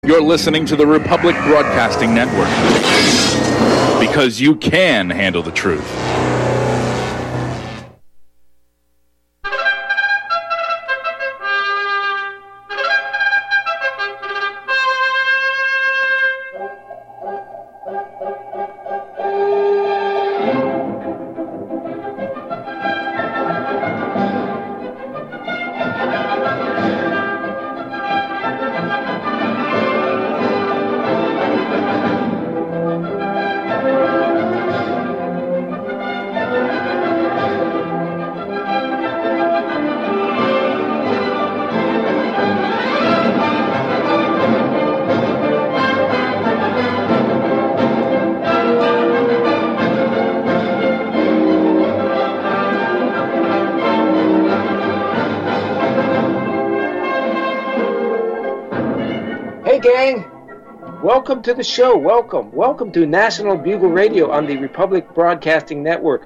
You're listening to the Republic Broadcasting Network, because you can handle the truth. Welcome to the show. Welcome to National Bugle Radio on the Republic Broadcasting Network.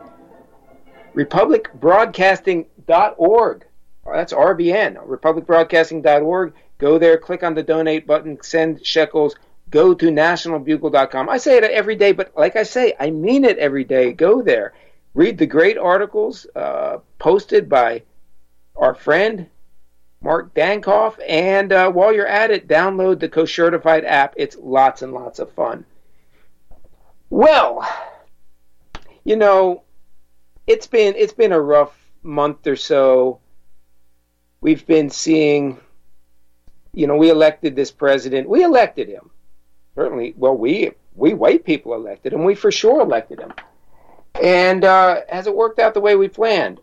RepublicBroadcasting.org. That's RBN, RepublicBroadcasting.org. Go there, click on the donate button, send shekels, go to nationalbugle.com. I say it every day, but like I say, I mean it every day. Go there. Read the great articles posted by our friend Mark Dankoff, and while you're at it, download the Koshertified app. It's lots and lots of fun. Well, you know, it's been a rough month or so. We've been seeing, you know, we elected this president. We elected him. Certainly, well, we white people elected him. We for sure elected him. And has it worked out the way we planned?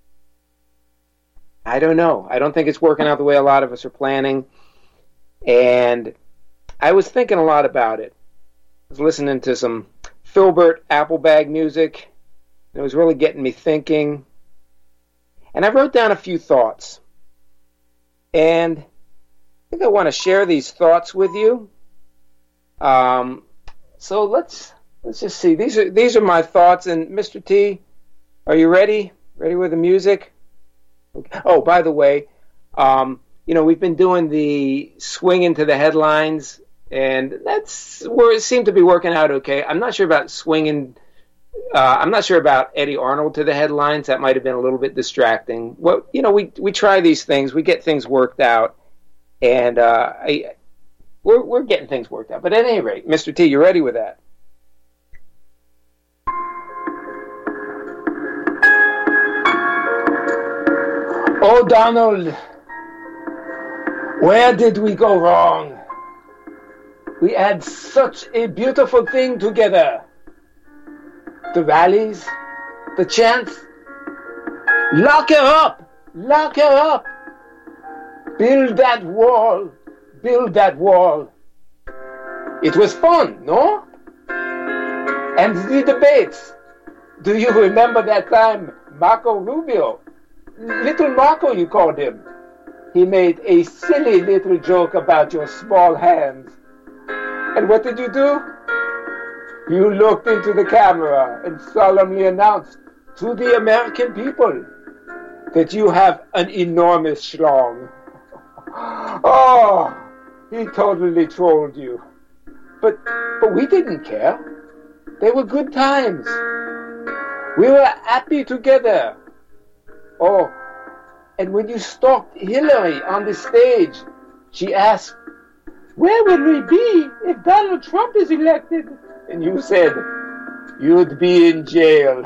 I don't know. I don't think it's working out the way a lot of us are planning. And I was thinking a lot about it. I was listening to some Filbert Applebag music. It was really getting me thinking. And I wrote down a few thoughts. And I think I want to share these thoughts with you. So let's just see. These are my thoughts. And Mr. T, are you ready? Ready with the music? Oh, by the way, you know, we've been doing the swing into the headlines, and that's where it seemed to be working out okay. I'm not sure about swinging. I'm not sure about Eddie Arnold to the headlines. That might have been a little bit distracting. Well, you know, we try these things, we get things worked out, and we're getting things worked out. But at any rate, Mr. T, you ready with that? Oh, Donald, where did we go wrong? We had such a beautiful thing together. The rallies, the chants. Lock her up! Lock her up! Build that wall! Build that wall! It was fun, no? And the debates. Do you remember that time Marco Rubio? Little Marco, you called him. He made a silly little joke about your small hands. And what did you do? You looked into the camera and solemnly announced to the American people that you have an enormous schlong. Oh, he totally trolled you. But we didn't care. They were good times. We were happy together. Oh, and when you stalked Hillary on the stage, she asked, "Where will we be if Donald Trump is elected?" And you said, "You'd be in jail."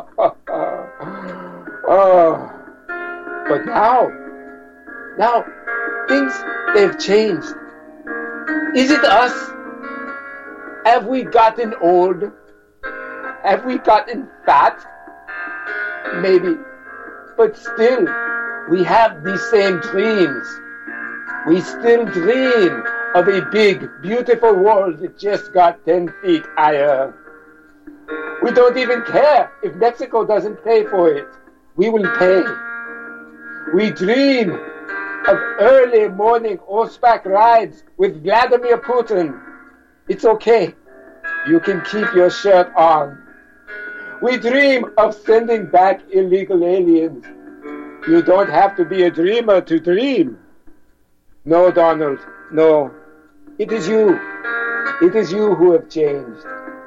Oh, but now things, they've changed. Is it us? Have we gotten old? Have we gotten fat? Maybe. But still, we have the same dreams. We still dream of a big, beautiful world that just got 10 feet higher. We don't even care if Mexico doesn't pay for it. We will pay. We dream of early morning horseback rides with Vladimir Putin. It's okay. You can keep your shirt on. We dream of sending back illegal aliens. You don't have to be a dreamer to dream. No, Donald, no. It is you. It is you who have changed.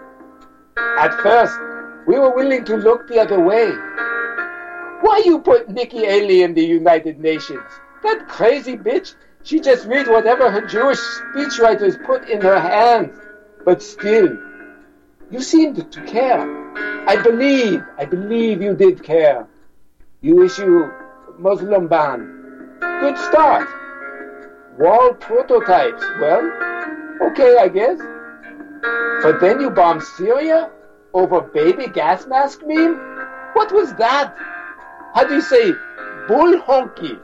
At first, we were willing to look the other way. Why you put Nikki Haley in the United Nations? That crazy bitch, she just reads whatever her Jewish speechwriters put in her hands. But still, you seemed to care. I believe you did care. You issue Muslim ban. Good start. Wall prototypes. Well, okay, I guess. But then you bomb Syria over baby gas mask meme? What was that? How do you say bull honky?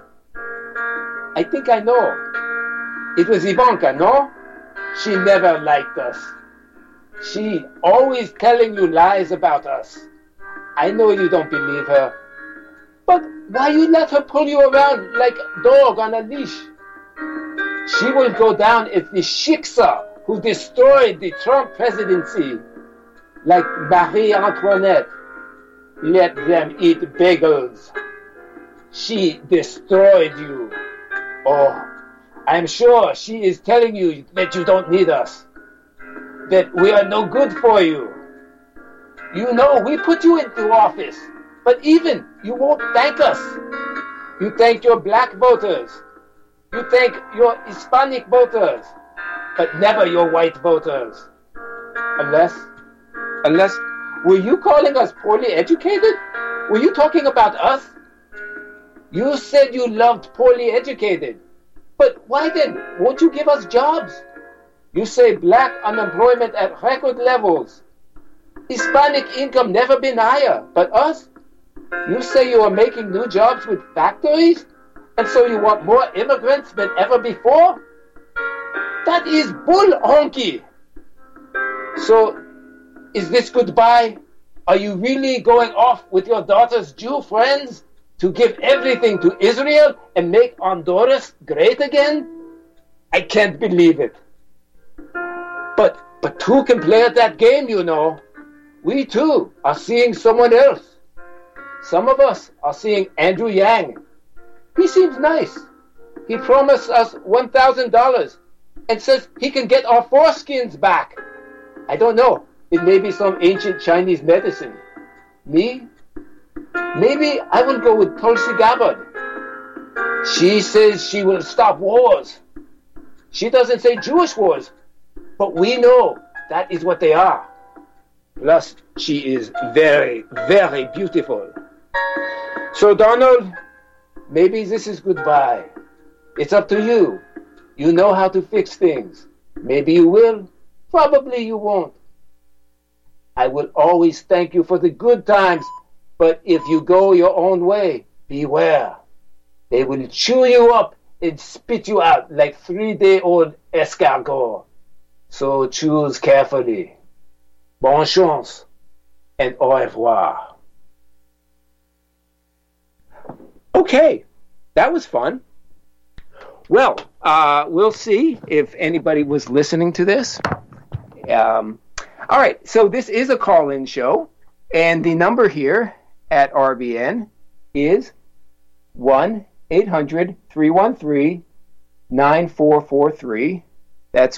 I think I know. It was Ivanka, no? She never liked us. She always telling you lies about us. I know you don't believe her. But why you let her pull you around like a dog on a leash? She will go down as the shiksa who destroyed the Trump presidency. Like Marie Antoinette. Let them eat bagels. She destroyed you. Oh, I'm sure she is telling you that you don't need us. That we are no good for you. You know, we put you into office. But even, you won't thank us. You thank your black voters. You thank your Hispanic voters. But never your white voters. Unless, were you calling us poorly educated? Were you talking about us? You said you loved poorly educated. But why then won't you give us jobs? You say black unemployment at record levels. Hispanic income never been higher. But us? You say you are making new jobs with factories? And so you want more immigrants than ever before? That is bull honky. So, is this goodbye? Are you really going off with your daughter's Jew friends to give everything to Israel and make Honduras great again? I can't believe it. But who can play at that game, you know? We too are seeing someone else. Some of us are seeing Andrew Yang. He seems nice. He promised us $1,000 and says he can get our foreskins back. I don't know. It may be some ancient Chinese medicine. Me? Maybe I will go with Tulsi Gabbard. She says she will stop wars. She doesn't say Jewish wars, but we know that is what they are. Plus, she is very, very beautiful. So, Donald, maybe this is goodbye. It's up to you. You know how to fix things. Maybe you will. Probably you won't. I will always thank you for the good times, but if you go your own way, beware. They will chew you up and spit you out like 3-day-old escargot. So choose carefully. Bonne chance and au revoir. Okay, that was fun. Well, we'll see if anybody was listening to this. All right, so this is a call-in show, and the number here at RBN is 1-800-313-9443. That's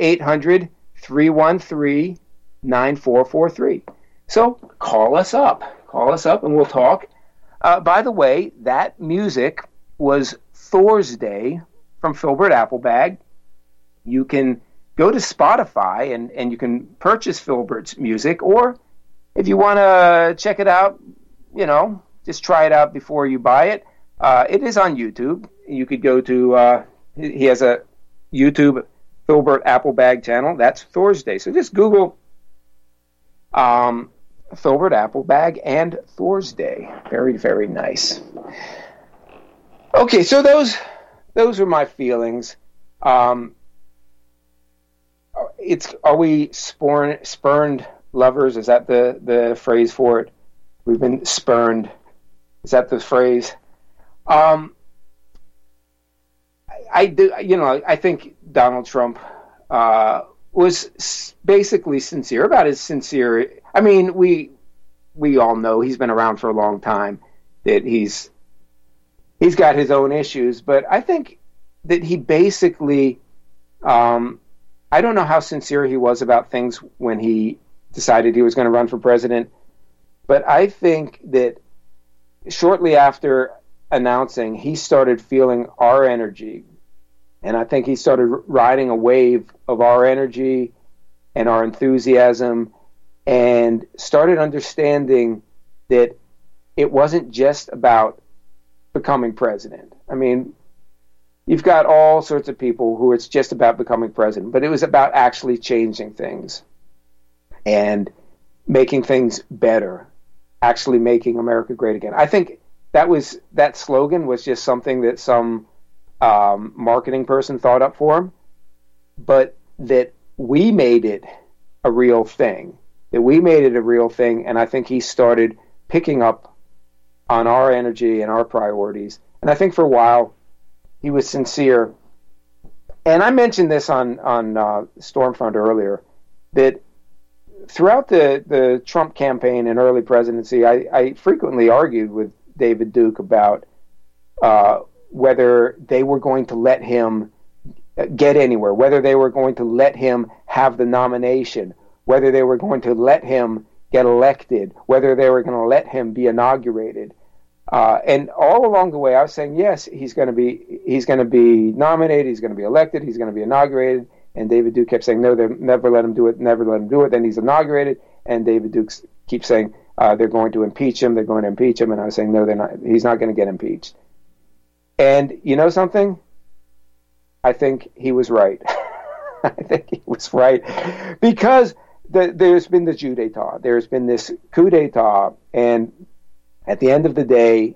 1-800-313-9443. So call us up, and we'll talk. By the way, that music was Thursday from Filbert Applebag. You can go to Spotify and you can purchase Filbert's music, or if you want to check it out, just try it out before you buy it. It is on YouTube. You could go to, he has a YouTube Filbert Applebag channel. That's Thursday. So just Google Filbert Applebag and Thursday. Very, very nice. Okay, so those are my feelings. Are we spurned lovers? Is that the phrase for it? We've been spurned. Is that the phrase? I do. I think Donald Trump was basically sincere, about as sincere. I mean, we all know he's been around for a long time, that he's got his own issues, but I think that he basically I don't know how sincere he was about things when he decided he was going to run for president, but I think that shortly after announcing, he started feeling our energy. And I think he started riding a wave of our energy and our enthusiasm, and started understanding that it wasn't just about becoming president. I mean, you've got all sorts of people who it's just about becoming president, but it was about actually changing things and making things better, actually making America great again. I think that slogan was just something that some marketing person thought up for him, but that we made it a real thing. And I think he started picking up on our energy and our priorities. And I think for a while he was sincere. And I mentioned this on Stormfront earlier, that throughout the Trump campaign and early presidency, I frequently argued with David Duke about whether they were going to let him get anywhere, whether they were going to let him have the nomination, whether they were going to let him get elected, whether they were going to let him be inaugurated. And all along the way, I was saying, yes, he's going to be nominated, he's going to be elected, he's going to be inaugurated. And David Duke kept saying, no, they never let him do it, never let him do it. Then he's inaugurated, and David Duke keeps saying, they're going to impeach him, And I was saying, no, they're not. He's not going to get impeached. And you know something? I think he was right. Because there's been the coup d'etat. There's been this coup d'etat, and at the end of the day,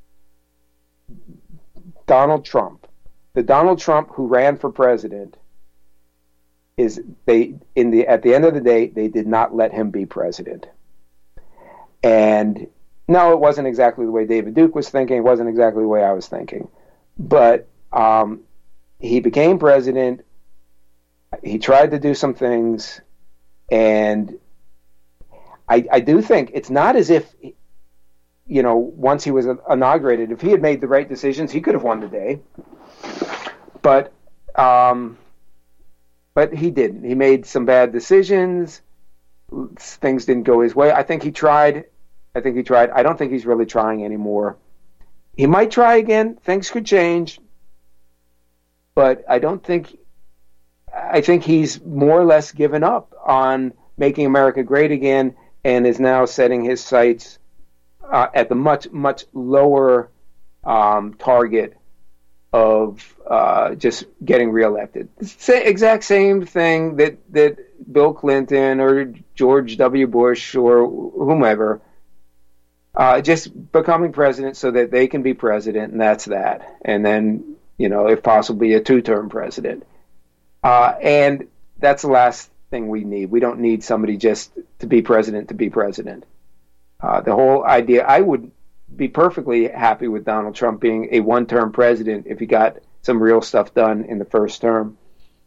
Donald Trump, the Donald Trump who ran for president, at the end of the day, they did not let him be president. And no, it wasn't exactly the way David Duke was thinking. It wasn't exactly the way I was thinking. But he became president. He tried to do some things. And I do think it's not as if, once he was inaugurated, if he had made the right decisions, he could have won the day. But he didn't. He made some bad decisions. Things didn't go his way. I think he tried. I don't think he's really trying anymore. He might try again. Things could change. But I think he's more or less given up on making America great again, and is now setting his sights at the much, much lower target of just getting reelected. Exact same thing that Bill Clinton or George W. Bush or whomever, just becoming president so that they can be president, and that's that. And then, if possible, be a two-term president. And that's the last thing we need. We don't need somebody just to be president to be president. The whole idea, I would be perfectly happy with Donald Trump being a one-term president if he got some real stuff done in the first term.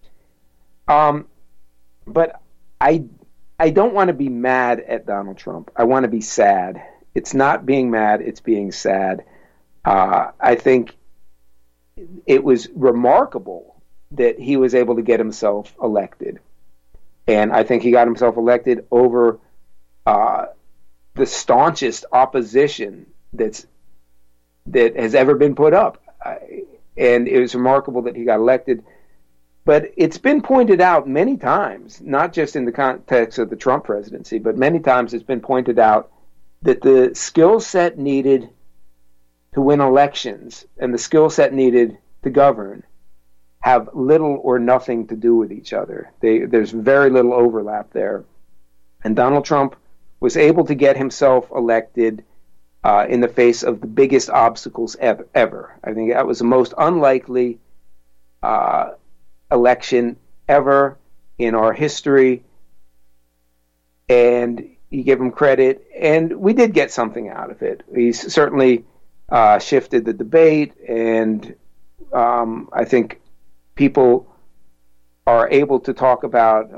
But I don't want to be mad at Donald Trump. I want to be sad. It's not being mad, it's being sad. I think it was remarkable that he was able to get himself elected. And I think he got himself elected over the staunchest opposition that has ever been put up. And it was remarkable that he got elected. But it's been pointed out many times, not just in the context of the Trump presidency, but many times it's been pointed out that the skill set needed to win elections and the skill set needed to govern have little or nothing to do with each other. There's very little overlap there. And Donald Trump was able to get himself elected in the face of the biggest obstacles ever. I think that was the most unlikely election ever in our history. And you give him credit, and we did get something out of it. He's certainly shifted the debate, and I think people are able to talk about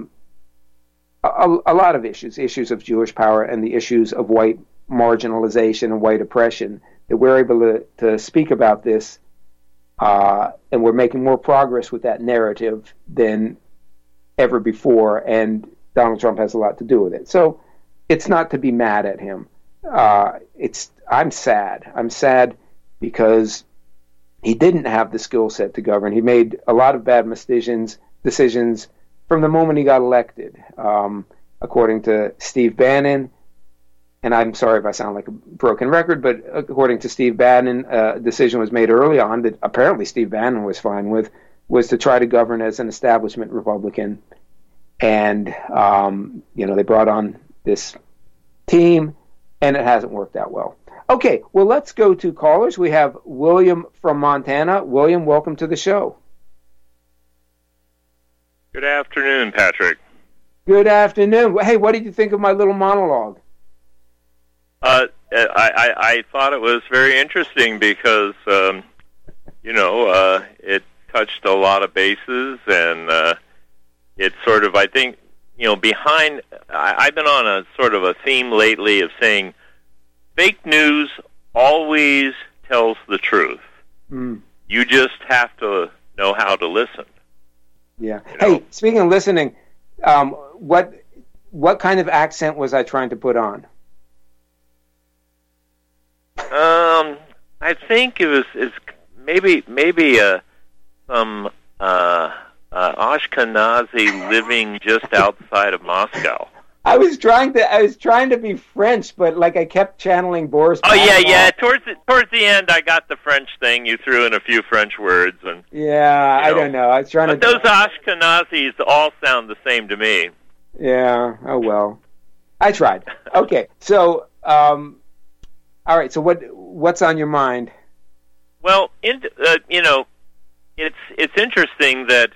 a lot of issues of Jewish power and the issues of white marginalization and white oppression, that we're able to speak about this, and we're making more progress with that narrative than ever before, and Donald Trump has a lot to do with it. So it's not to be mad at him. I'm sad. I'm sad because he didn't have the skill set to govern. He made a lot of bad decisions from the moment he got elected. According to Steve Bannon, and I'm sorry if I sound like a broken record, but according to Steve Bannon, a decision was made early on that apparently Steve Bannon was fine with, was to try to govern as an establishment Republican. And, they brought on this team, and it hasn't worked out well. Okay, well, let's go to callers. We have William from Montana. William, welcome to the show. Good afternoon, Patrick. Good afternoon. Hey, what did you think of my little monologue? I thought it was very interesting because, it touched a lot of bases, and it's sort of, I think, behind... I've been on a sort of a theme lately of saying fake news always tells the truth. Mm. You just have to know how to listen. Yeah. Hey, speaking of listening... What kind of accent was I trying to put on? I think it's maybe some Ashkenazi living just outside of Moscow. I was trying to be French, but I kept channeling Boris. Oh yeah. Towards the end, I got the French thing. You threw in a few French words, and I don't know. I was trying but those Ashkenazis all sound the same to me. Yeah. Oh well. I tried. Okay. So, all right. So what's on your mind? Well, it's interesting that.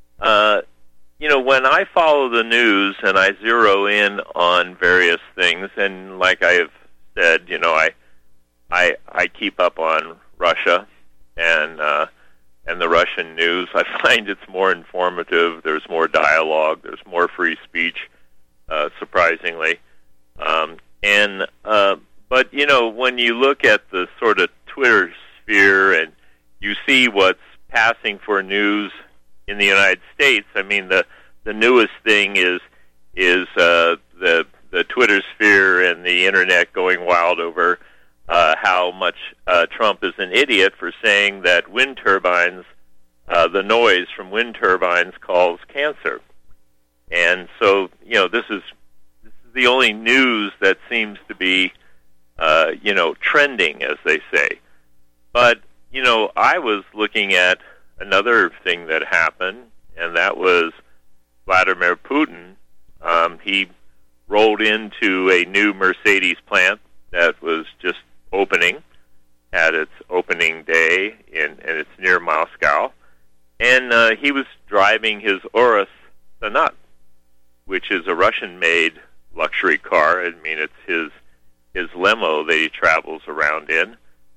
When I follow the news and I zero in on various things, and like I have said, I keep up on Russia and the Russian news. I find it's more informative. There's more dialogue. There's more free speech, surprisingly. But when you look at the sort of Twitter sphere and you see what's passing for news in the United States, I mean the newest thing is the Twitter sphere and the internet going wild over how much Trump is an idiot for saying that wind turbines, the noise from wind turbines, causes cancer. And so this is the only news that seems to be trending, as they say. But I was looking at another thing that happened, and that was Vladimir Putin. He rolled into a new Mercedes plant that was just opening, had its opening day, and it's near Moscow. And he was driving his Urus Sonat, which is a Russian-made luxury car. I mean, it's his limo that he travels around in.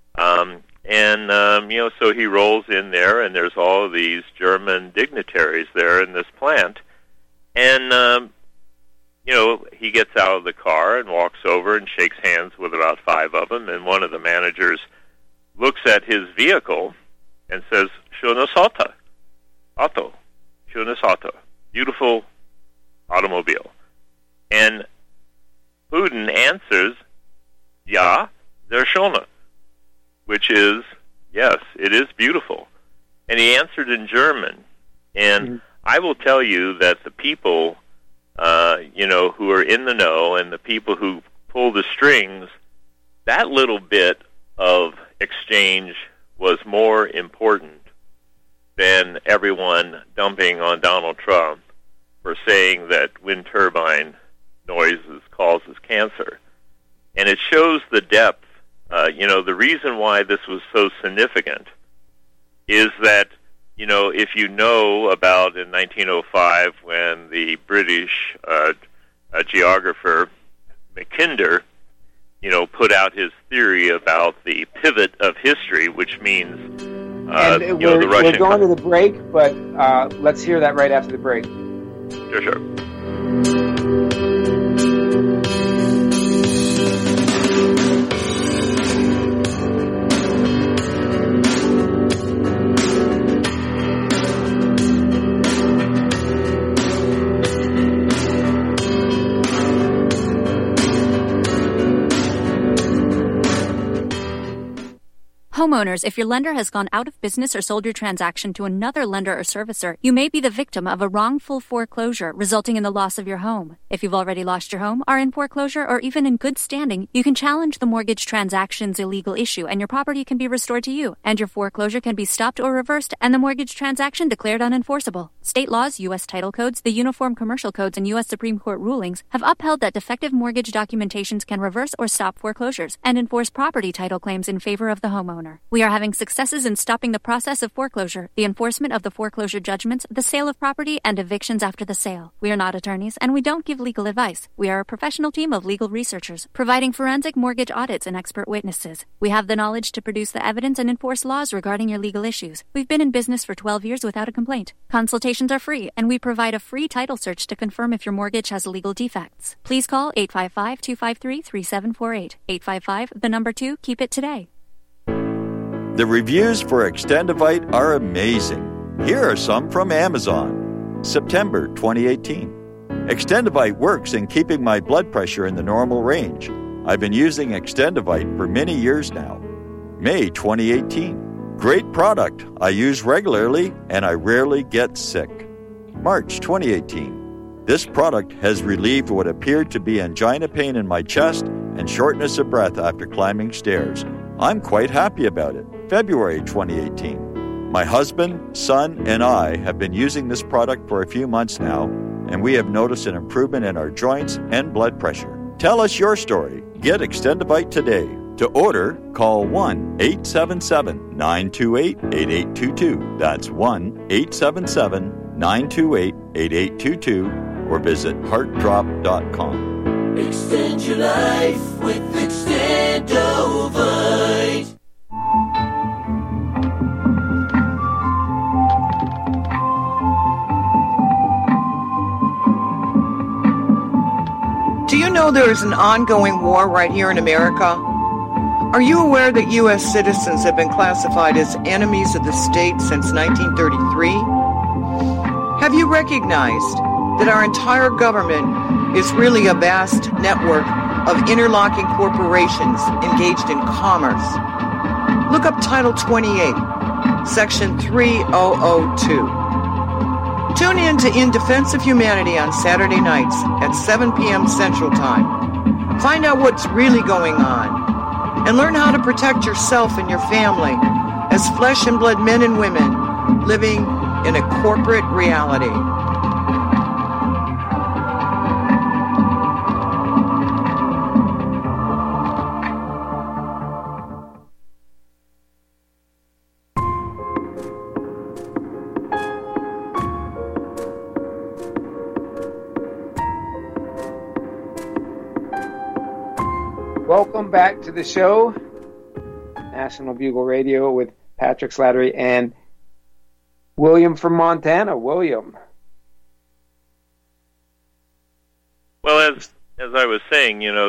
So he rolls in there, and there's all of these German dignitaries there in this plant. And, he gets out of the car and walks over and shakes hands with about 5 of them, and one of the managers looks at his vehicle and says, "Schönes Auto, schönes Auto, beautiful automobile." And Putin answers, "Ja, sehr schöne," which is, yes, it is beautiful. And he answered in German. And I will tell you that the people, who are in the know and the people who pull the strings, that little bit of exchange was more important than everyone dumping on Donald Trump for saying that wind turbine noises causes cancer. And it shows the depth. The reason why this was so significant is that, if you know about in 1905 when the British geographer Mackinder, put out his theory about the pivot of history, which means, the Russian... We're going to the break, but let's hear that right after the break. Sure. Homeowners, if your lender has gone out of business or sold your transaction to another lender or servicer, you may be the victim of a wrongful foreclosure, resulting in the loss of your home. If you've already lost your home, are in foreclosure, or even in good standing, you can challenge the mortgage transaction's illegal issue, and your property can be restored to you, and your foreclosure can be stopped or reversed, and the mortgage transaction declared unenforceable. State laws, U.S. title codes, the Uniform Commercial Codes, and U.S. Supreme Court rulings have upheld that defective mortgage documentations can reverse or stop foreclosures and enforce property title claims in favor of the homeowner. We are having successes in stopping the process of foreclosure, the enforcement of the foreclosure judgments, the sale of property, and evictions after the sale. We are not attorneys, and we don't give legal advice. We are a professional team of legal researchers, providing forensic mortgage audits and expert witnesses. We have the knowledge to produce the evidence and enforce laws regarding your legal issues. We've been in business for 12 years without a complaint. Consultations are free, and we provide a free title search to confirm if your mortgage has legal defects. Please call 855-253-3748. 855, 2, keep it today. The reviews for Extendivite are amazing. Here are some from Amazon. September 2018. Extendivite works in keeping my blood pressure in the normal range. I've been using Extendivite for many years now. May 2018. Great product. I use regularly and I rarely get sick. March 2018. This product has relieved what appeared to be angina pain in my chest and shortness of breath after climbing stairs. I'm quite happy about it. February 2018. My husband, son, and I have been using this product for a few months now, and we have noticed an improvement in our joints and blood pressure. Tell us your story. Get Extendivite today. To order, call 1-877-928-8822. That's 1-877-928-8822, or visit heartdrop.com. Extend your life with Extendovite. Do you know there is an ongoing war right here in America? Are you aware that U.S. citizens have been classified as enemies of the state since 1933? Have you recognized that our entire government is really a vast network of interlocking corporations engaged in commerce? Look up Title 28, Section 3002. Tune in to In Defense of Humanity on Saturday nights at 7 p.m. Central Time. Find out what's really going on and learn how to protect yourself and your family as flesh and blood men and women living in a corporate reality. Welcome back to the show, National Bugle Radio with Patrick Slattery and William from Montana. William. Well, as I was saying, in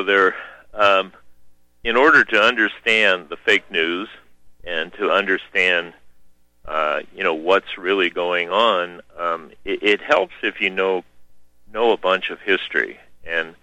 order to understand the fake news and to understand, what's really going on, it helps if you know a bunch of history, and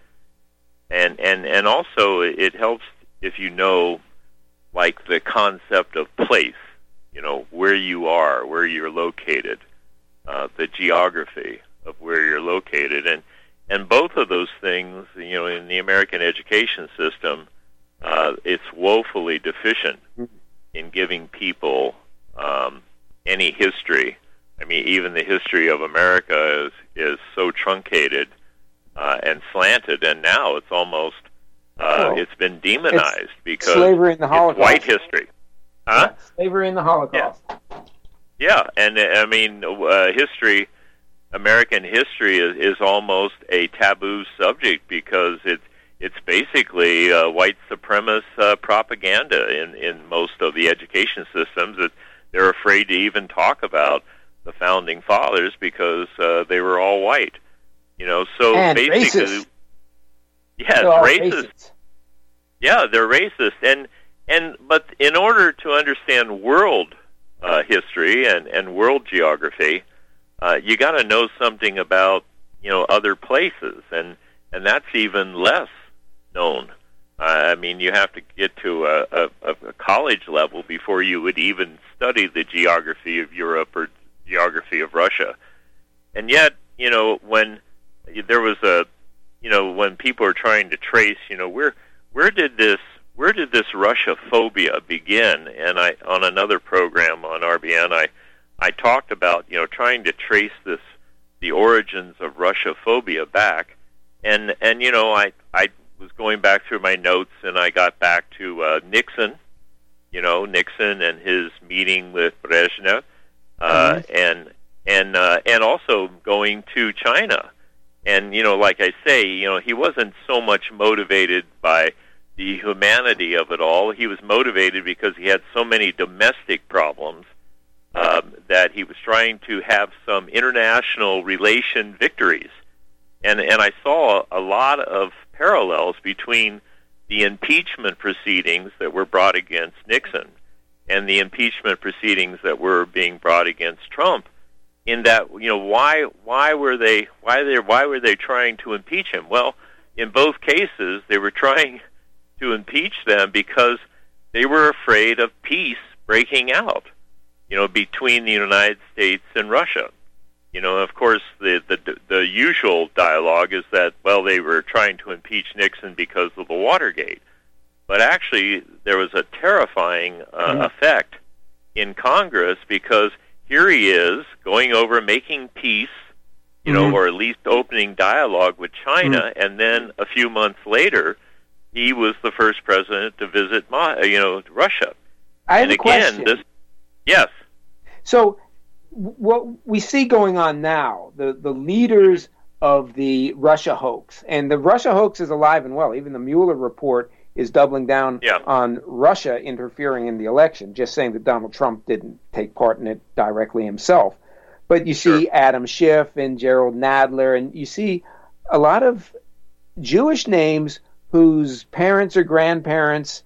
also it helps if you know, like, the concept of place, where you are, where you're located, the geography of where you're located, and both of those things, in the American education system, it's woefully deficient in giving people any history. I mean, even the history of America is so truncated and slanted, and now it's almost it's been demonized because slavery in the Holocaust. It's white history. Huh? Slavery in the Holocaust. Yeah, and I mean, history, American history is almost a taboo subject because it's basically white supremacist propaganda in most of the education systems. That they're afraid to even talk about the founding fathers because they were all white. So and basically, racist. Yes, racist. Yeah, they're racist, but in order to understand world history and world geography, you got to know something about other places, and that's even less known I mean, you have to get to a college level before you would even study the geography of Europe or geography of Russia. And yet, when there was when people are trying to trace, where did this Russia phobia begin? And on another program on RBN, I talked about trying to trace the origins of Russia phobia back, and I was going back through my notes, and I got back to Nixon, Nixon and his meeting with Brezhnev, and also going to China. And, like I say, he wasn't so much motivated by the humanity of it all. He was motivated because he had so many domestic problems that he was trying to have some international relation victories. And I saw a lot of parallels between the impeachment proceedings that were brought against Nixon and the impeachment proceedings that were being brought against Trump. In that, why were they trying to impeach him? Well, in both cases, they were trying to impeach them because they were afraid of peace breaking out, between the United States and Russia. Of course, the usual dialogue is that, well, they were trying to impeach Nixon because of the Watergate. But actually, there was a terrifying effect in Congress because here he is going over making peace, or at least opening dialogue with China, and then a few months later, he was the first president to visit, Russia. I have a question. Yes. So, what we see going on now, the leaders of the Russia hoax, and the Russia hoax is alive and well. Even the Mueller report is doubling down on Russia interfering in the election, just saying that Donald Trump didn't take part in it directly himself. But you see Adam Schiff and Gerald Nadler, and you see a lot of Jewish names whose parents or grandparents,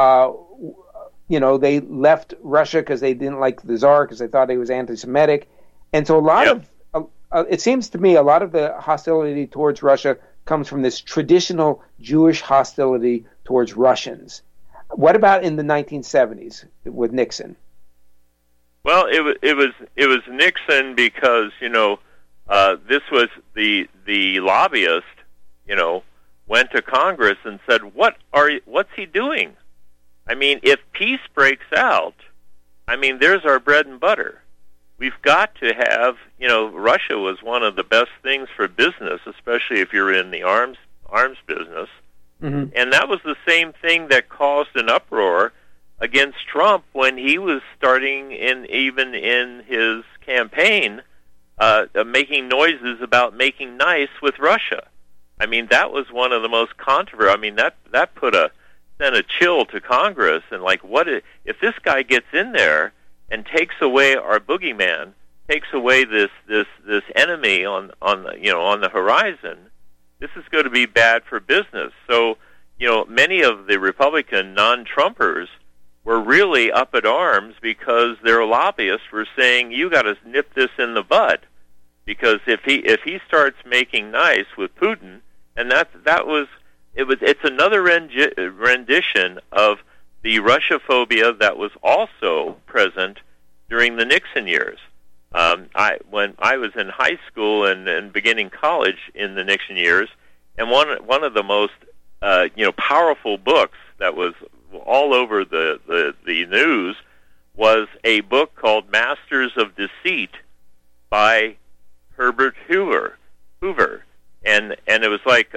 they left Russia because they didn't like the Tsar because they thought he was anti-Semitic. And so a lot of, it seems to me, a lot of the hostility towards Russia comes from this traditional Jewish hostility towards Russians. What about in the 1970s with Nixon? Well, it was Nixon because this was the lobbyist went to Congress and said, what's he doing? I mean, if peace breaks out, there's our bread and butter. We've got to have, Russia was one of the best things for business, especially if you're in the arms business. Mm-hmm. And that was the same thing that caused an uproar against Trump when he was starting even in his campaign, making noises about making nice with Russia. That was one of the most controversial. That sent a chill to Congress, and if this guy gets in there and takes away our boogeyman, takes away this enemy on the horizon, this is going to be bad for business. So, many of the Republican non-Trumpers were really up at arms because their lobbyists were saying, you got to nip this in the bud, because if he starts making nice with Putin, and it's another rendition of the Russia-phobia that was also present during the Nixon years. When I was in high school and beginning college in the Nixon years, and one of the most powerful books that was all over the news was a book called Masters of Deceit by Herbert Hoover, and it was like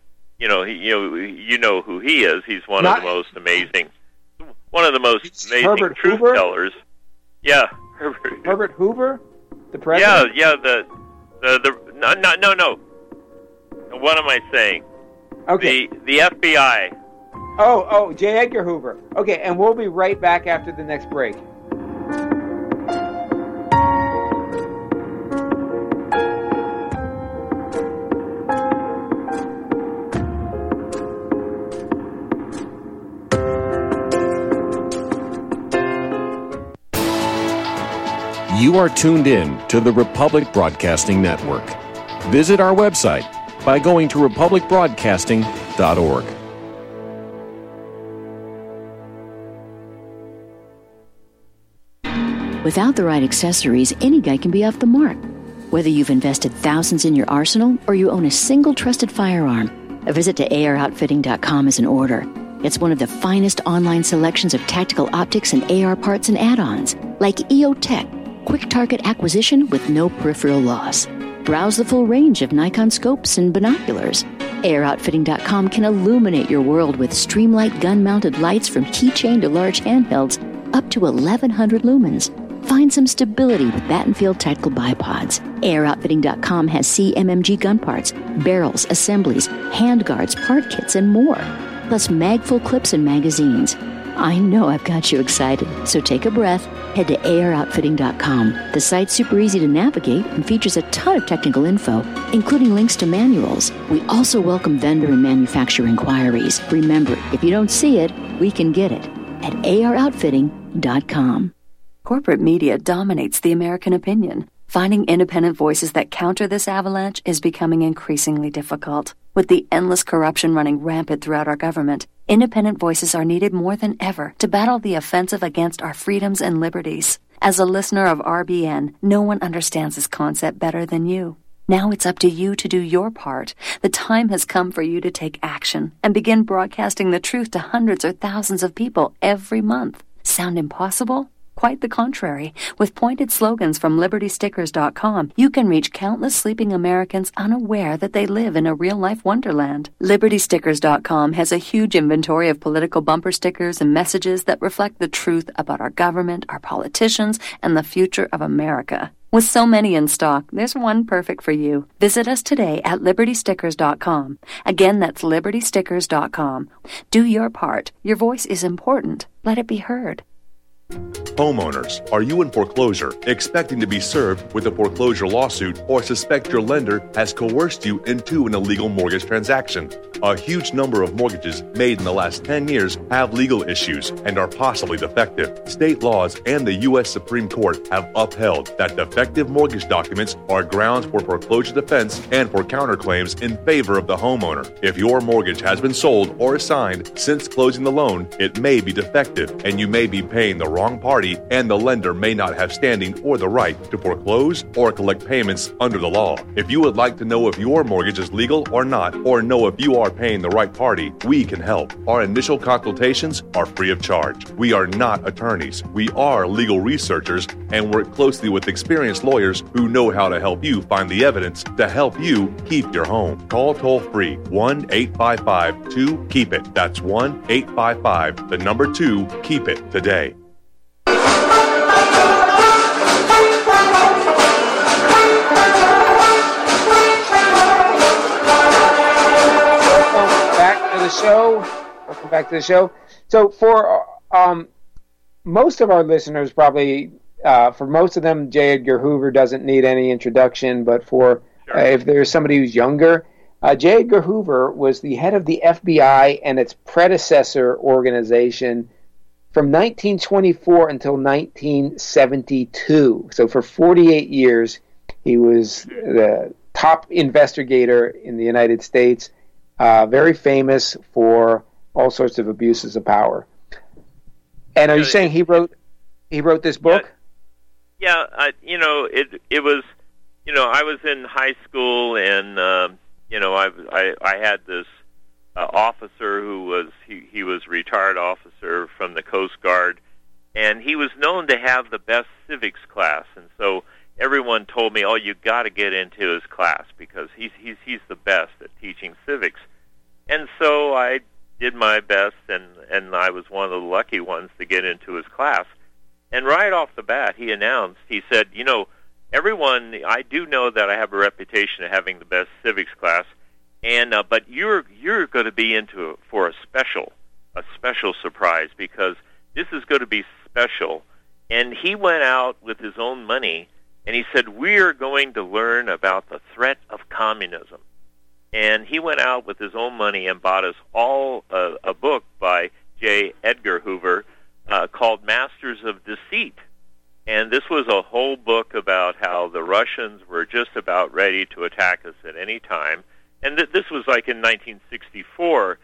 you know who he is. He's one of the most amazing truth tellers. Yeah, Herbert Hoover, the president. Yeah. No. What am I saying? Okay. The FBI. Oh, J. Edgar Hoover. Okay, and we'll be right back after the next break. You are tuned in to the Republic Broadcasting Network. Visit our website by going to republicbroadcasting.org. Without the right accessories, any guy can be off the mark. Whether you've invested thousands in your arsenal or you own a single trusted firearm, a visit to AROutfitting.com is in order. It's one of the finest online selections of tactical optics and AR parts and add-ons, like EOTech, quick target acquisition with no peripheral loss. Browse the full range of Nikon scopes and binoculars. AROutfitting.com can illuminate your world with Streamlight gun-mounted lights from keychain to large handhelds up to 1,100 lumens. Find some stability with Battenfield tactical bipods. AROutfitting.com has CMMG gun parts, barrels, assemblies, handguards, part kits, and more. Plus mag-full clips and magazines. I know I've got you excited, so take a breath. Head to AROutfitting.com. The site's super easy to navigate and features a ton of technical info, including links to manuals. We also welcome vendor and manufacturer inquiries. Remember, if you don't see it, we can get it at AROutfitting.com. Corporate media dominates the American opinion. Finding independent voices that counter this avalanche is becoming increasingly difficult. With the endless corruption running rampant throughout our government, independent voices are needed more than ever to battle the offensive against our freedoms and liberties. As a listener of RBN, no one understands this concept better than you. Now it's up to you to do your part. The time has come for you to take action and begin broadcasting the truth to hundreds or thousands of people every month. Sound impossible? Quite the contrary. With pointed slogans from LibertyStickers.com, you can reach countless sleeping Americans unaware that they live in a real-life wonderland. LibertyStickers.com has a huge inventory of political bumper stickers and messages that reflect the truth about our government, our politicians, and the future of America. With so many in stock, there's one perfect for you. Visit us today at LibertyStickers.com. Again, that's LibertyStickers.com. Do your part. Your voice is important. Let it be heard. Homeowners, are you in foreclosure, expecting to be served with a foreclosure lawsuit, or suspect your lender has coerced you into an illegal mortgage transaction? A huge number of mortgages made in the last 10 years have legal issues and are possibly defective. State laws and the U.S. Supreme Court have upheld that defective mortgage documents are grounds for foreclosure defense and for counterclaims in favor of the homeowner. If your mortgage has been sold or assigned since closing the loan, it may be defective and you may be paying the wrong party, and the lender may not have standing or the right to foreclose or collect payments under the law. If you would like to know if your mortgage is legal or not, or know if you are paying the right party, we can help. Our initial consultations are free of charge. We are not attorneys. We are legal researchers and work closely with experienced lawyers who know how to help you find the evidence to help you keep your home. Call toll-free 1-855-2-KEEP-IT. That's 1-855-2-KEEP-IT today. Welcome back to the show. So for most of our listeners, probably for most of them, J. Edgar Hoover doesn't need any introduction, but for if there's somebody who's younger, J. Edgar Hoover was the head of the FBI and its predecessor organization from 1924 until 1972. So for 48 years, he was the top investigator in the United States. Very famous for all sorts of abuses of power. And are you saying he wrote this book? Yeah, it was, I was in high school, and I had this officer who was he was a retired officer from the Coast Guard, and he was known to have the best civics class, and so everyone told me, "Oh, you got to get into his class because he's the best at teaching civics." And so I did my best, and I was one of the lucky ones to get into his class. And right off the bat, he said, everyone, I do know that I have a reputation of having the best civics class, and but you're going to be into for a special surprise because this is going to be special. And he went out with his own money, and he said, we're going to learn about the threat of communism. And he went out with his own money and bought us all a book by J. Edgar Hoover called Masters of Deceit. And this was a whole book about how the Russians were just about ready to attack us at any time. And this was like in 1964.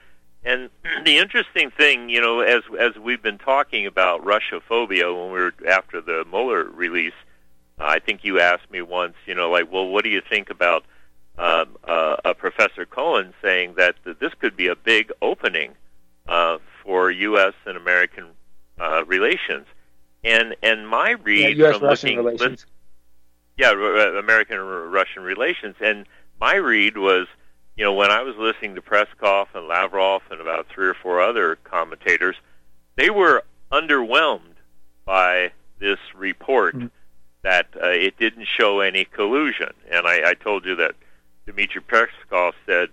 And the interesting thing, as we've been talking about Russia-phobia when we were after the Mueller release, I think you asked me once, well, what do you think about Professor Cohen saying that this could be a big opening for U.S. and American relations? And my read from U.S.-Russian relations. American-Russian relations. And my read was, when I was listening to Peskov and Lavrov and about 3 or 4 other commentators, they were underwhelmed by this report that it didn't show any collusion. And I told you that Dmitry Peskov said,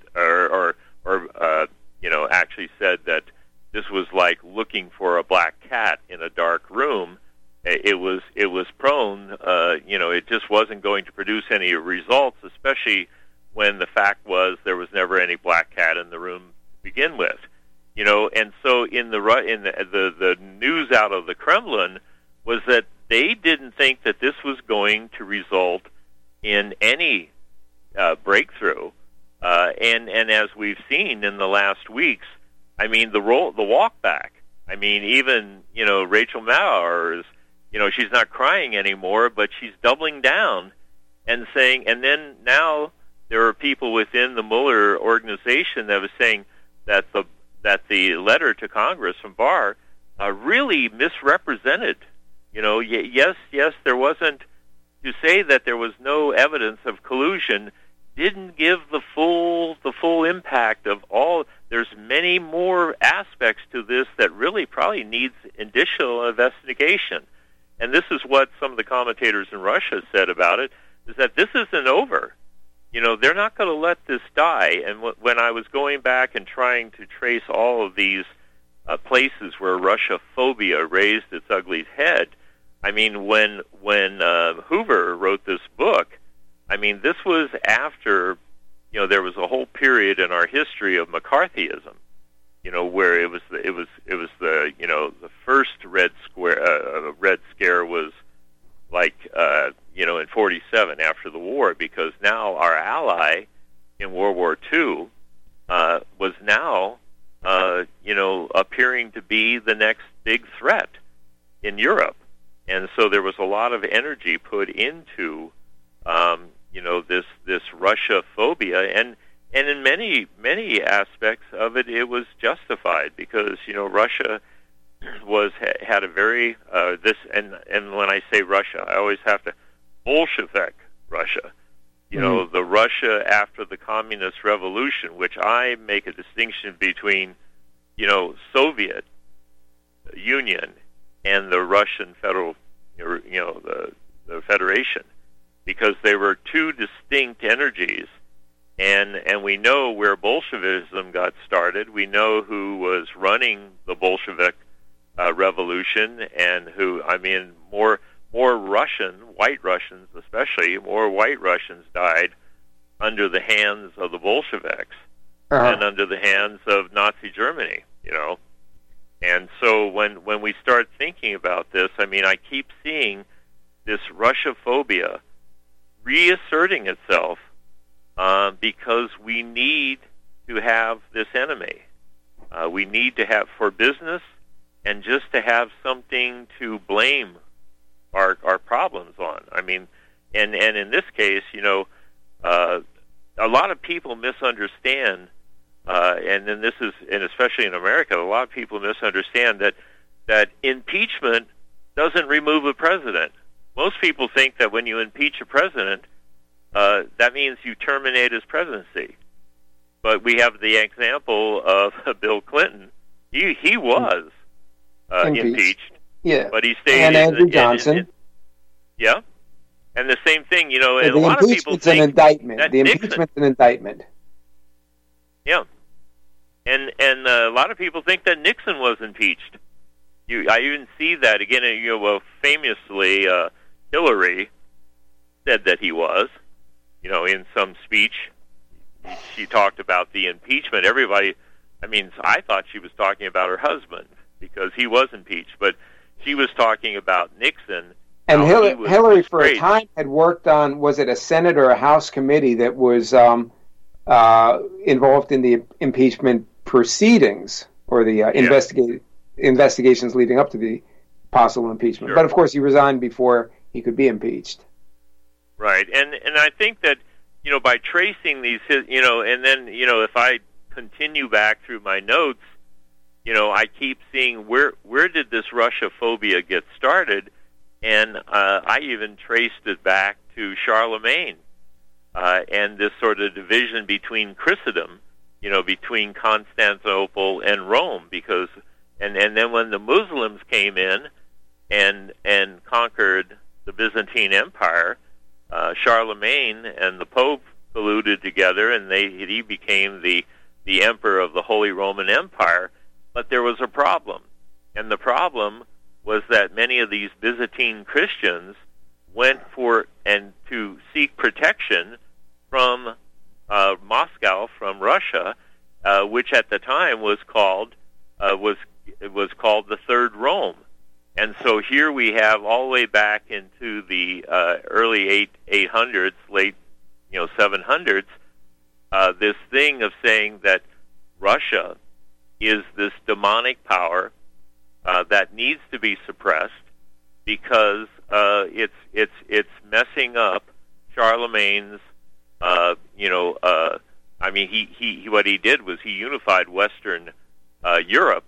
actually said that this was like looking for a black cat in a dark room. It was prone, it just wasn't going to produce any results, especially when the fact was there was never any black cat in the room to begin with. And so in the news out of the Kremlin was that they didn't think that this was going to result in any breakthrough. And as we've seen in the last weeks, I mean, the walk back. I mean, even, Rachel Maddow is, she's not crying anymore, but she's doubling down and saying, and then now there are people within the Mueller organization that was saying that the letter to Congress from Barr really misrepresented. Yes, there wasn't, to say that there was no evidence of collusion didn't give the full impact of all. There's many more aspects to this that really probably needs additional investigation. And this is what some of the commentators in Russia said about it, is that this isn't over. They're not going to let this die. And when I was going back and trying to trace all of these places where Russia-phobia raised its ugly head, I mean, when Hoover wrote this book, I mean, this was after, there was a whole period in our history of McCarthyism, where it was the first Red Scare was like, in 47 after the war, because now our ally in World War II was now, appearing to be the next big threat in Europe. And so there was a lot of energy put into, this Russia phobia, and in many aspects of it, it was justified because Russia had a very and when I say Russia, I always have to Bolshevik Russia, the Russia after the Communist Revolution, which I make a distinction between, Soviet Union and the Russian Federal, the Federation, because they were two distinct energies, and we know where Bolshevism got started. We know who was running the Bolshevik revolution, and who, I mean, more white Russians especially, more white Russians died under the hands of the Bolsheviks than under the hands of Nazi Germany, And so when we start thinking about this, I mean, I keep seeing this Russia-phobia reasserting itself because we need to have this enemy. We need to have, for business, and just to have something to blame our problems on. I mean, and in this case, a lot of people misunderstand, and then this is, and especially in America, a lot of people misunderstand that impeachment doesn't remove a president. Most people think that when you impeach a president, that means you terminate his presidency. But we have the example of Bill Clinton. He was impeached. Yeah. But he stayed. And Andrew Johnson. Yeah. And the same thing, and a lot of people think an indictment. that The impeachment's an indictment. Yeah. And a lot of people think that Nixon was impeached. I even see that again. Famously, Hillary said that he was. In some speech, she talked about the impeachment. Everybody, I thought she was talking about her husband because he was impeached, but she was talking about Nixon. And Hillary, for a time, had worked on, was it a Senate or a House committee that was involved in the impeachment proceedings or the investigations leading up to the possible impeachment. Sure. But of course, he resigned before he could be impeached. Right, and I think that, by tracing these, and then, if I continue back through my notes, I keep seeing where did this Russia phobia get started, and I even traced it back to Charlemagne and this sort of division between Christendom, between Constantinople and Rome, because and then when the Muslims came in and conquered the Byzantine Empire, Charlemagne and the Pope colluded together, and he became the emperor of the Holy Roman Empire. But there was a problem, and the problem was that many of these Byzantine Christians went to seek protection from Moscow, from Russia, which at the time was called the Third Rome. And so here we have, all the way back into the early 800s, late 700s, this thing of saying that Russia is this demonic power that needs to be suppressed because it's messing up Charlemagne's. He what he did was he unified Western Europe.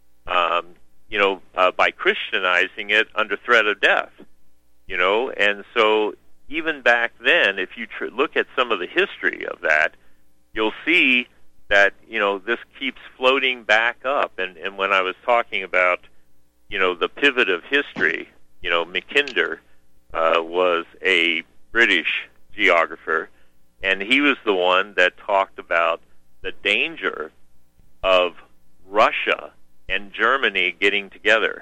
By Christianizing it under threat of death, and so even back then, if you look at some of the history of that, you'll see that, this keeps floating back up, and when I was talking about, the pivot of history, Mackinder was a British geographer, and he was the one that talked about the danger of Russia and Germany getting together.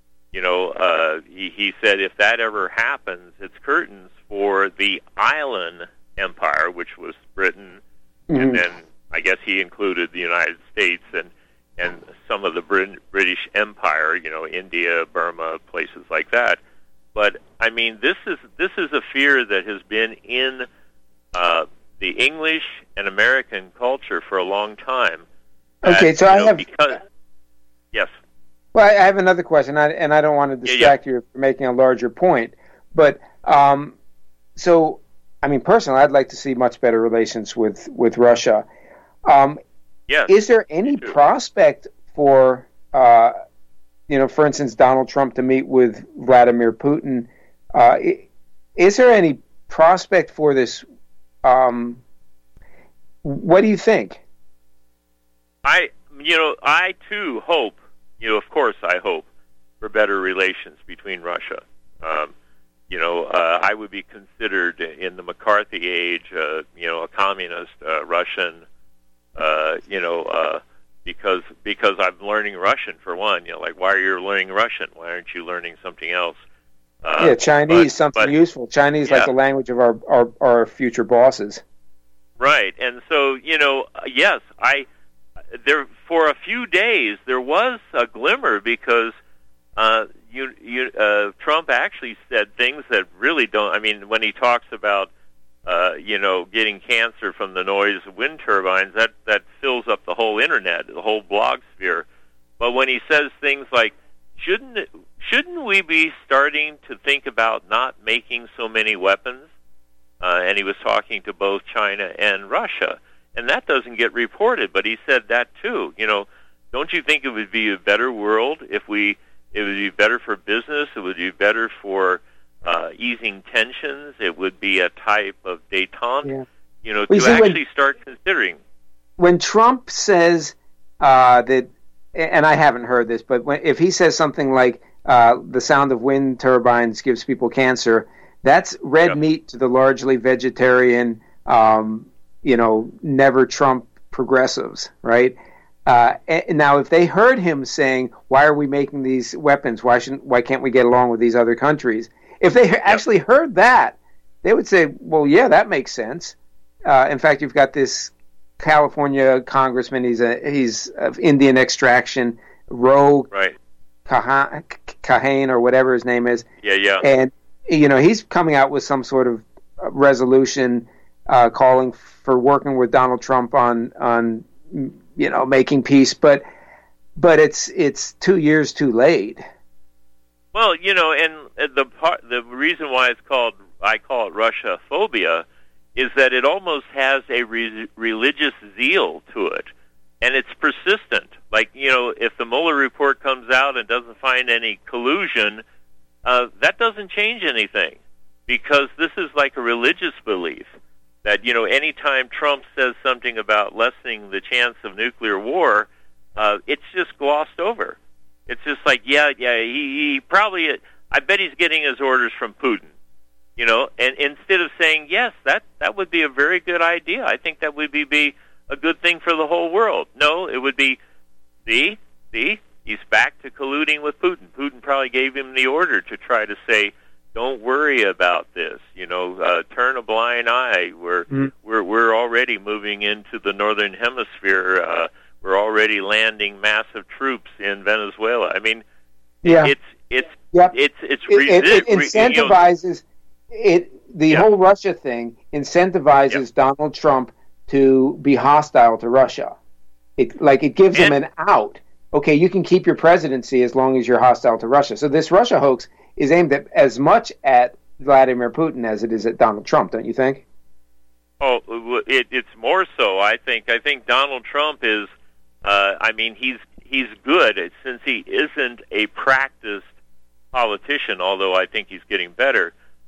He said if that ever happens, it's curtains for the island empire, which was Britain, and then I guess he included the United States and some of the British Empire, India, Burma, places like that. But I mean, this is a fear that has been in the English and American culture for a long time. Okay, so I have yes. Well, I have another question, and I don't want to distract you from making a larger point. But so, I mean, personally, I'd like to see much better relations with Russia. Yes. Is there any prospect for, for instance, Donald Trump to meet with Vladimir Putin? Is there any prospect for this? What do you think? I too hope. Of course, I hope for better relations between Russia. I would be considered in the McCarthy age, a communist Russian, because I'm learning Russian for one. Like, why are you learning Russian? Why aren't you learning something else? Chinese, something useful. Chinese, like the language of our future bosses. Right, and so yes, there for a few days there was a glimmer because Trump actually said things that really don't. I mean, when he talks about getting cancer from the noise of wind turbines, that fills up the whole internet, the whole blog sphere. But when he says things like, shouldn't we be starting to think about not making so many weapons? And he was talking to both China and Russia. And that doesn't get reported, but he said that too. Don't you think it would be a better world if it would be better for business, it would be better for easing tensions, it would be a type of détente, start considering. When Trump says that, and I haven't heard this, but if he says something like the sound of wind turbines gives people cancer, that's red meat to the largely vegetarian, never Trump progressives, right? Now, if they heard him saying, "Why are we making these weapons? Why can't we get along with these other countries?" If they actually heard that, they would say, "Well, yeah, that makes sense." In fact, you've got this California congressman. He's of Indian extraction, Ro Kahane or whatever his name is. Yeah. And he's coming out with some sort of resolution calling for working with Donald Trump on making peace, but it's 2 years too late. Well, and the reason why I call it Russia phobia is that it almost has a religious zeal to it, and it's persistent. Like, if the Mueller report comes out and doesn't find any collusion, that doesn't change anything, because this is like a religious belief that, anytime Trump says something about lessening the chance of nuclear war, it's just glossed over. It's just like, he probably, I bet he's getting his orders from Putin, and instead of saying, yes, that would be a very good idea. I think that would be a good thing for the whole world. No, it would be, see, he's back to colluding with Putin. Putin probably gave him the order to try to say, don't worry about this, turn a blind eye. We're already moving into the northern hemisphere. We're already landing massive troops in Venezuela. I mean, it incentivizes the whole Russia thing incentivizes Donald Trump to be hostile to Russia. It gives him an out. Okay, you can keep your presidency as long as you're hostile to Russia. So this Russia hoax is aimed at as much at Vladimir Putin as it is at Donald Trump, don't you think? Oh, it's more so. I think Donald Trump is. He's good since he isn't a practiced politician. Although I think he's getting better.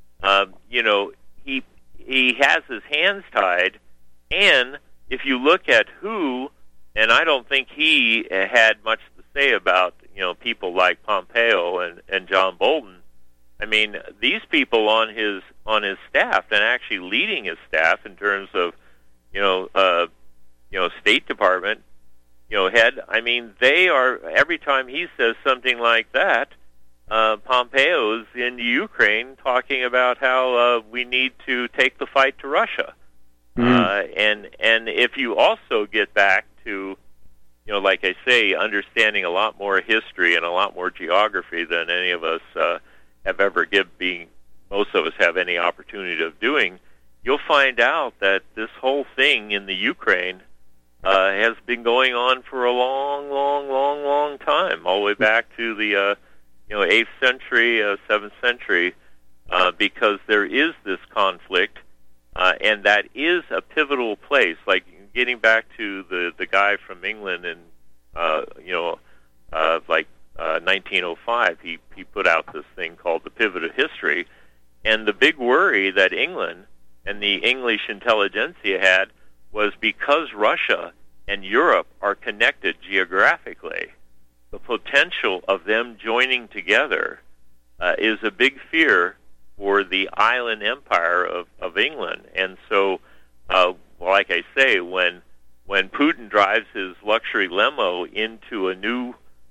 He has his hands tied, and if you look at who, and I don't think he had much to say about people like Pompeo and John Bolton. I mean, these people on his staff and actually leading his staff in terms of State Department head. I mean, they are, every time he says something like that, Pompeo's in Ukraine talking about how we need to take the fight to Russia. And if you also get back to, like I say, understanding a lot more history and a lot more geography than any of us have ever most of us have any opportunity of doing, you'll find out that this whole thing in the Ukraine has been going on for a long time, all the way back to the 8th century, 7th century, because there is this conflict, and that is a pivotal place. Like getting back to the guy from England in 1905, he put out this thing called The Pivot of History, and the big worry that England and the English intelligentsia had was because Russia and Europe are connected geographically, the potential of them joining together is a big fear for the island empire of England. And so, like I say, when Putin drives his luxury limo into a new,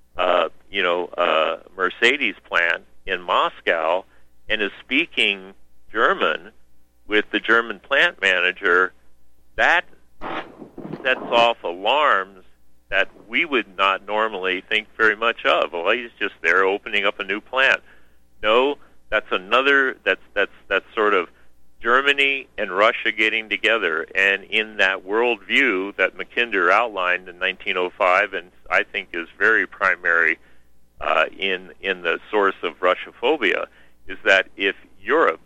Mercedes plant in Moscow and is speaking German with the German plant manager, that sets off alarms that we would not normally think very much of. Well, he's just there opening up a new plant. No, that's sort of Germany and Russia getting together, and in that worldview that Mackinder outlined in 1905, and I think is very primary in the source of Russophobia, is that if Europe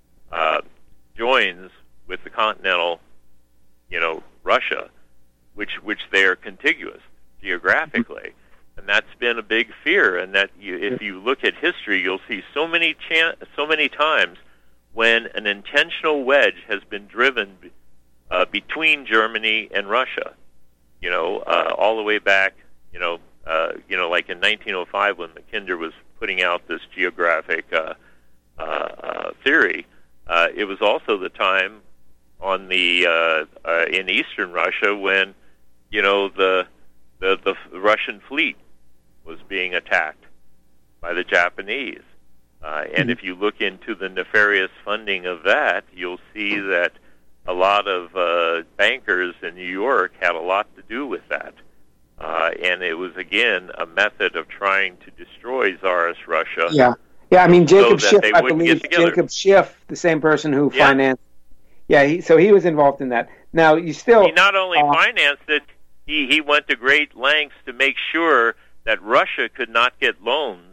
joins with the continental, Russia, which they are contiguous geographically, and that's been a big fear. And that if you look at history, you'll see so many times when an intentional wedge has been driven between Germany and Russia. All the way back, like in 1905 when Mackinder was putting out this geographic theory. It was also the time on the in eastern Russia when the Russian fleet was being attacked by the Japanese, and if you look into the nefarious funding of that, you'll see that a lot of bankers in New York had a lot to do with that, and it was again a method of trying to destroy Tsarist Russia. Yeah. I mean, Jacob Schiff, I believe Jacob Schiff, the same person who financed. Yeah, he was involved in that. Now, he not only financed it, he went to great lengths to make sure that Russia could not get loans,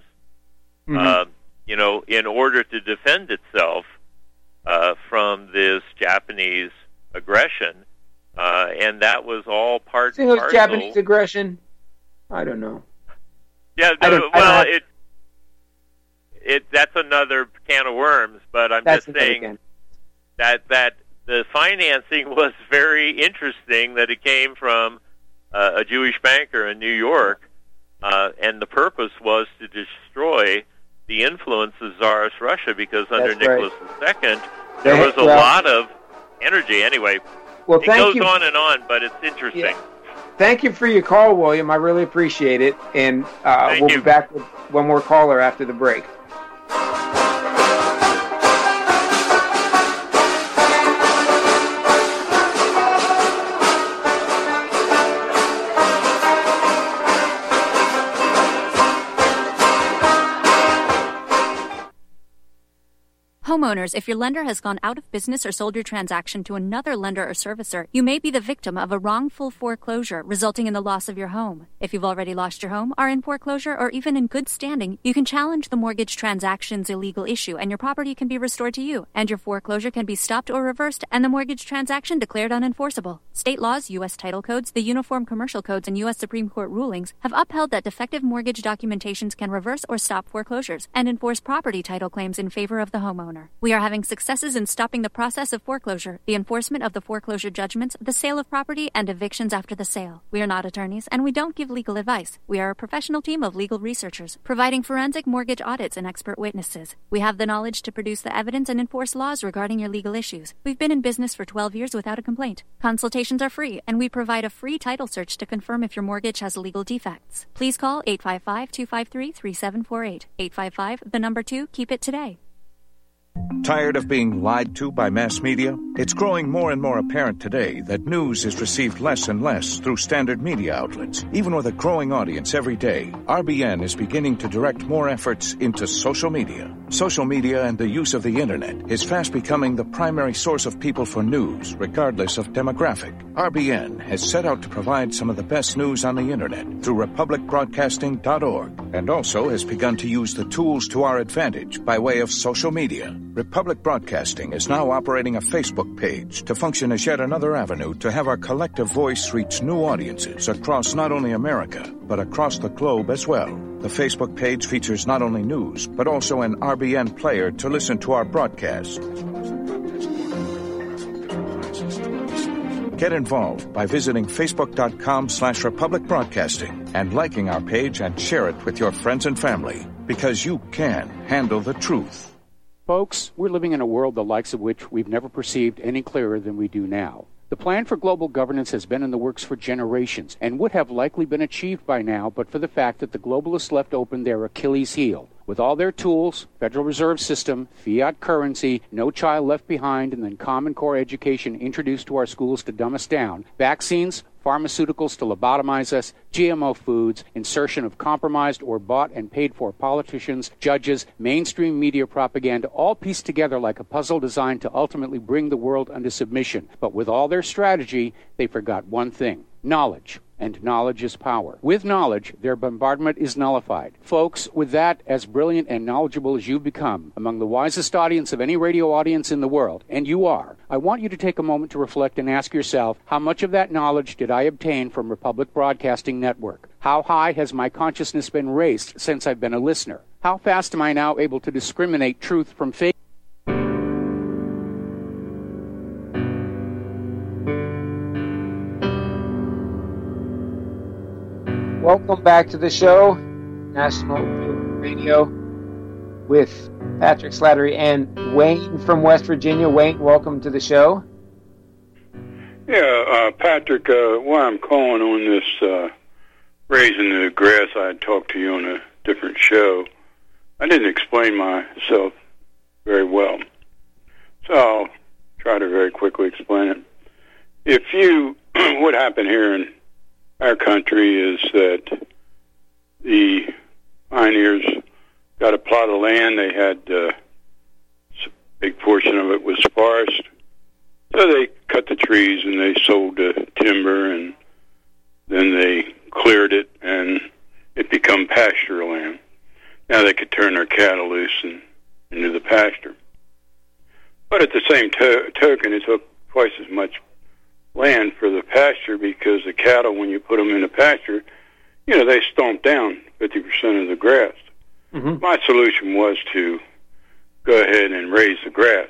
in order to defend itself from this Japanese aggression, and that was all part and parcel. Japanese aggression? I don't know. Yeah, that's another can of worms. But I'm just saying that the financing was very interesting. That it came from a Jewish banker in New York, and the purpose was to destroy the influence of Tsarist Russia, because under Nicholas II, there was a lot of energy. Anyway, it goes on and on, but it's interesting. Yeah. Thank you for your call, William. I really appreciate it. And we'll be back with one more caller after the break. Homeowners, if your lender has gone out of business or sold your transaction to another lender or servicer, you may be the victim of a wrongful foreclosure, resulting in the loss of your home. If you've already lost your home, are in foreclosure, or even in good standing, you can challenge the mortgage transaction's illegal issue, and your property can be restored to you, and your foreclosure can be stopped or reversed, and the mortgage transaction declared unenforceable. State laws, U.S. title codes, the Uniform Commercial Codes, and U.S. Supreme Court rulings have upheld that defective mortgage documentations can reverse or stop foreclosures and enforce property title claims in favor of the homeowner. We are having successes in stopping the process of foreclosure, the enforcement of the foreclosure judgments, the sale of property, and evictions after the sale. We are not attorneys, and we don't give legal advice. We are a professional team of legal researchers, providing forensic mortgage audits and expert witnesses. We have the knowledge to produce the evidence and enforce laws regarding your legal issues. We've been in business for 12 years without a complaint. Consultations are free, and we provide a free title search to confirm if your mortgage has legal defects. Please call 855-253-3748. 855, 2, keep it today. Tired of being lied to by mass media? It's growing more and more apparent today that news is received less and less through standard media outlets. Even with a growing audience every day, RBN is beginning to direct more efforts into social media. Social media and the use of the internet is fast becoming the primary source of people for news, regardless of demographic. RBN has set out to provide some of the best news on the internet through republicbroadcasting.org, and also has begun to use the tools to our advantage by way of social media. Republic Broadcasting is now operating a Facebook page to function as yet another avenue to have our collective voice reach new audiences across not only America, but across the globe as well. The Facebook page features not only news, but also an RBN player to listen to our broadcast. Get involved by visiting facebook.com/Republic Broadcasting and liking our page and share it with your friends and family, because you can handle the truth. Folks, we're living in a world the likes of which we've never perceived any clearer than we do now. The plan for global governance has been in the works for generations and would have likely been achieved by now but for the fact that the globalists left open their Achilles heel. With all their tools, Federal Reserve System, fiat currency, no child left behind, and then Common Core education introduced to our schools to dumb us down, vaccines, pharmaceuticals to lobotomize us, GMO foods, insertion of compromised or bought and paid for politicians, judges, mainstream media propaganda, all pieced together like a puzzle designed to ultimately bring the world under submission. But with all their strategy, they forgot one thing: knowledge. And knowledge is power. With knowledge, their bombardment is nullified. Folks, with that, as brilliant and knowledgeable as you've become, among the wisest audience of any radio audience in the world, and you are, I want you to take a moment to reflect and ask yourself, how much of that knowledge did I obtain from Republic Broadcasting Network? How high has my consciousness been raised since I've been a listener? How fast am I now able to discriminate truth from fake? Welcome back to the show, National Radio, with Patrick Slattery and Wayne from West Virginia. Wayne, welcome to the show. Yeah, Patrick, why I'm calling on this raising the grass, I had talked to you on a different show. I didn't explain myself very well, so I'll try to very quickly explain it. What happened here in our country is that the pioneers got a plot of land. They had a big portion of it was forest. So they cut the trees and they sold the timber, and turn their cattle loose into the pasture. But at the same token, it took twice as much land for the pasture because the cattle, when you put them in the pasture, they stomp down 50% of the grass. Mm-hmm. My solution was to go ahead and raise the grass.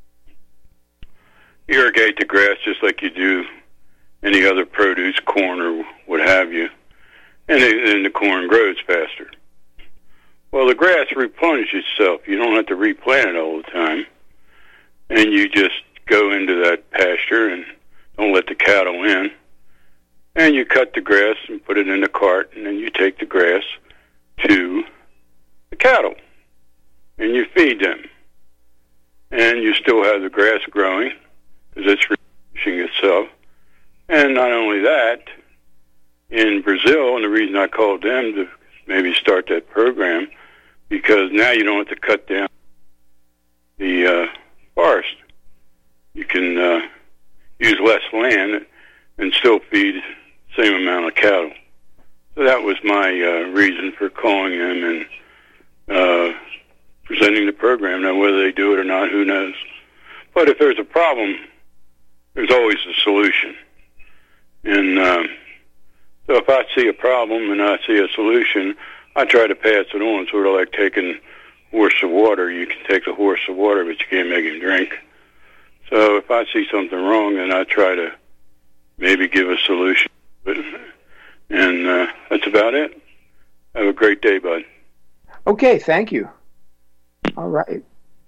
Irrigate the grass just like you do any other produce, corn or what have you, and the corn grows faster. Well, the grass replenishes itself. You don't have to replant it all the time, and you just go into that pasture and don't let the cattle in, and you cut the grass and put it in the cart, and then you take the grass to the cattle, and you feed them. And you still have the grass growing, because it's replenishing itself. And not only that, in Brazil, and the reason I called them to maybe start that program, because now you don't have to cut down the forest. You can use less land and still feed the same amount of cattle. So that was my reason for calling them and presenting the program. Now, whether they do it or not, who knows? But if there's a problem, there's always a solution. And so if I see a problem and I see a solution, I try to pass it on, sort of like taking a horse of water. You can take the horse of water, but you can't make him drink. So if I see something wrong, then I try to maybe give a solution. And that's about it. Have a great day, bud. Okay, thank you. All right.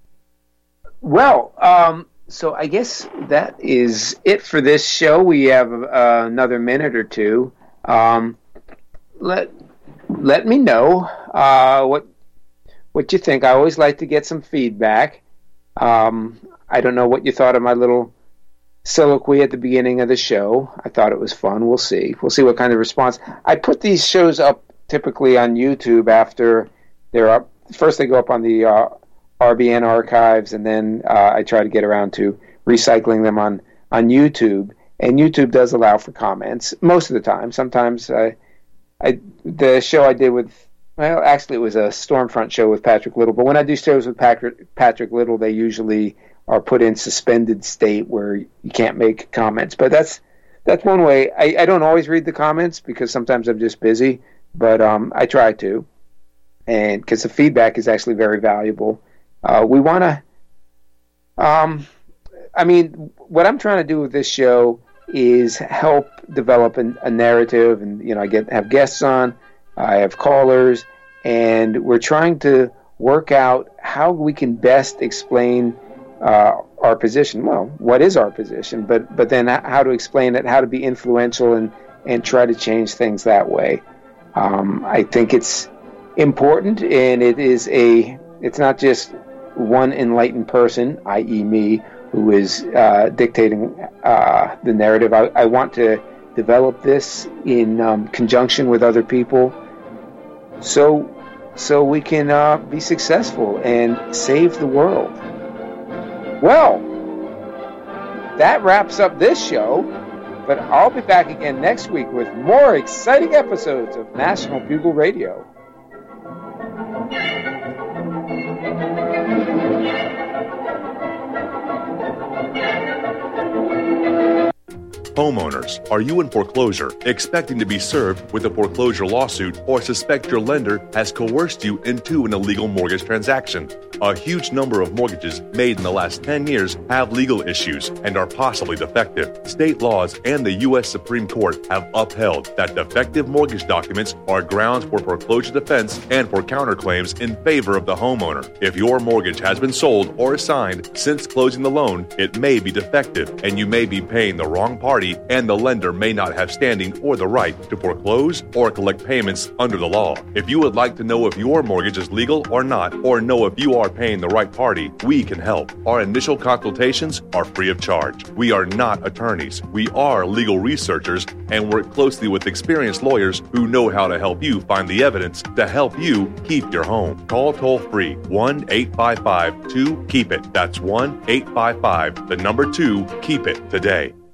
Well, so I guess that is it for this show. We have another minute or two. Let me know what you think. I always like to get some feedback. I don't know what you thought of my little soliloquy at the beginning of the show. I thought it was fun. We'll see. We'll see what kind of response. I put these shows up typically on YouTube after they're up. First they go up on the RBN archives, and then I try to get around to recycling them on YouTube. And YouTube does allow for comments most of the time. Sometimes the show I did with, well, actually it was a Stormfront show with Patrick Little, but when I do shows with Patrick Little, they usually are put in suspended state where you can't make comments. But that's one way. I don't always read the comments because sometimes I'm just busy, but I try to, and because the feedback is actually very valuable. We want to, what I'm trying to do with this show is help develop a narrative, and I have guests on, I have callers, and we're trying to work out how we can best explain our position. Well, what is our position? But then how to explain it, how to be influential, and try to change things that way. I think it's important, and it's not just one enlightened person, i.e. me, who is dictating the narrative. I want to develop this in conjunction with other people so we can be successful and save the world. Well, that wraps up this show, but I'll be back again next week with more exciting episodes of National Bugle Radio. Homeowners, are you in foreclosure, expecting to be served with a foreclosure lawsuit, or suspect your lender has coerced you into an illegal mortgage transaction? A huge number of mortgages made in the last 10 years have legal issues and are possibly defective. State laws and the U.S. Supreme Court have upheld that defective mortgage documents are grounds for foreclosure defense and for counterclaims in favor of the homeowner. If your mortgage has been sold or assigned since closing the loan, it may be defective, and you may be paying the wrong party, and the lender may not have standing or the right to foreclose or collect payments under the law. If you would like to know if your mortgage is legal or not, or know if you are paying the right party, we can help. Our initial consultations are free of charge. We are not attorneys. We are legal researchers and work closely with experienced lawyers who know how to help you find the evidence to help you keep your home. Call toll-free 1-855-2-KEEP-IT. That's 1-855-2-KEEP-IT today.